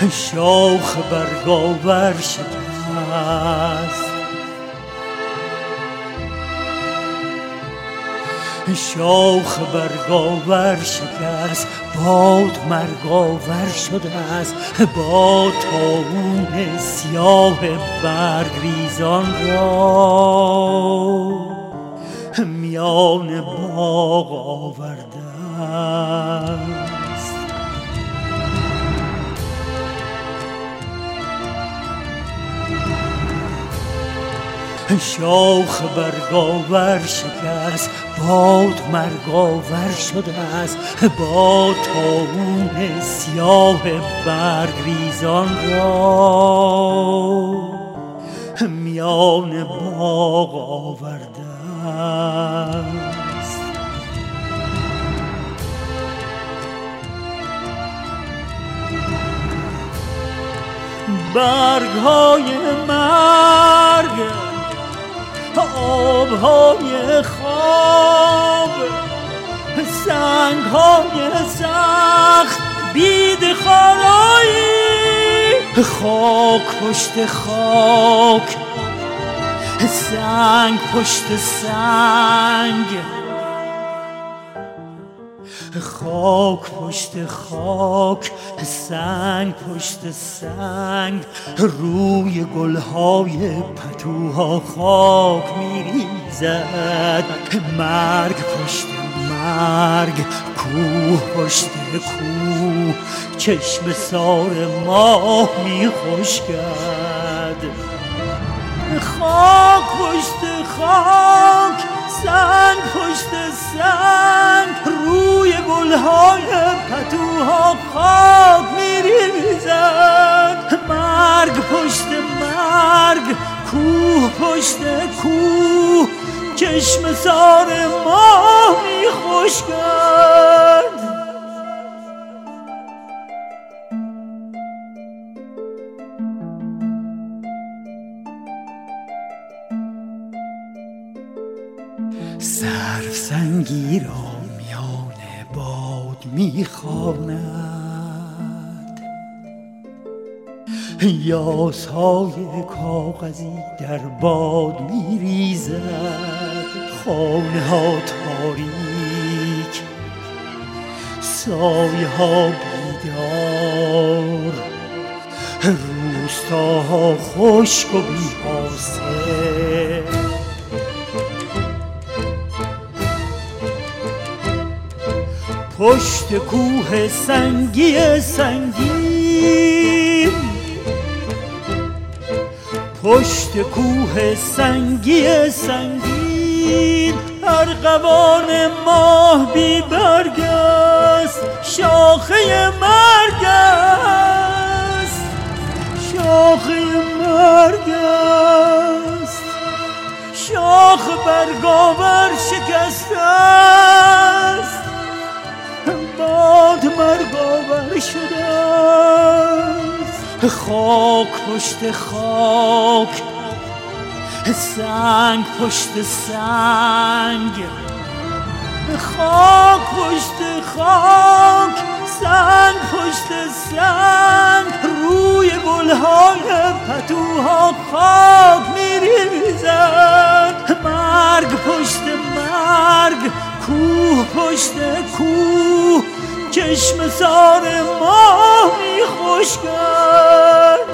شاخ برگاور شکست، شاخ برگاور شکست، باد مرگاور شده است، با طاعون سیاه برگریزان را میان باغ آورده است. شاخ برگاور شکست، باد مرگاور شده است، با طاعون سیاه برگریزان را میان باغ آورده است. برگ‌های مرگ، آب‌های خواب، سنگ‌های سخت بید خارایی، خاک پشت خاک، سنگ پشت سنگ، خاک پشت خاک، سنگ پشت سنگ، روی گلهای پتوها خاک میریزد. مرگ پشت مرگ، کوه پشت کوه، چشم سار ماه میخشکد. خاک پشت خاک، سنگ پشت سنگ، روی گلهای پتوها خاک میریزد. مرگ پشت مرگ، کوه پشت کوه، چشم سار ماه میخشکد. سرو سنگی را میان باد میخواند، یاسهای کاغذی در باد میریزد. خانه ها تاریک، سایه ها بیدار، روستاها خشک و بی‌حاصل. پشت کوه سنگی سنگین، پشت کوه سنگی سنگین، ارغوان ماه بی برگ است، شاخه مرگ است، شاخه مرگ است. شاخ برگاور شکسته است، باد مرگاور شده است. خاک پشت خاک، سنگ پشت سنگ، خاک پشت خاک، سنگ پشت سنگ، روی گلهای پتوها خاک میریزد. مرگ پشت مرگ، کوه پشت کوه، چشم سار ماه میخشکد.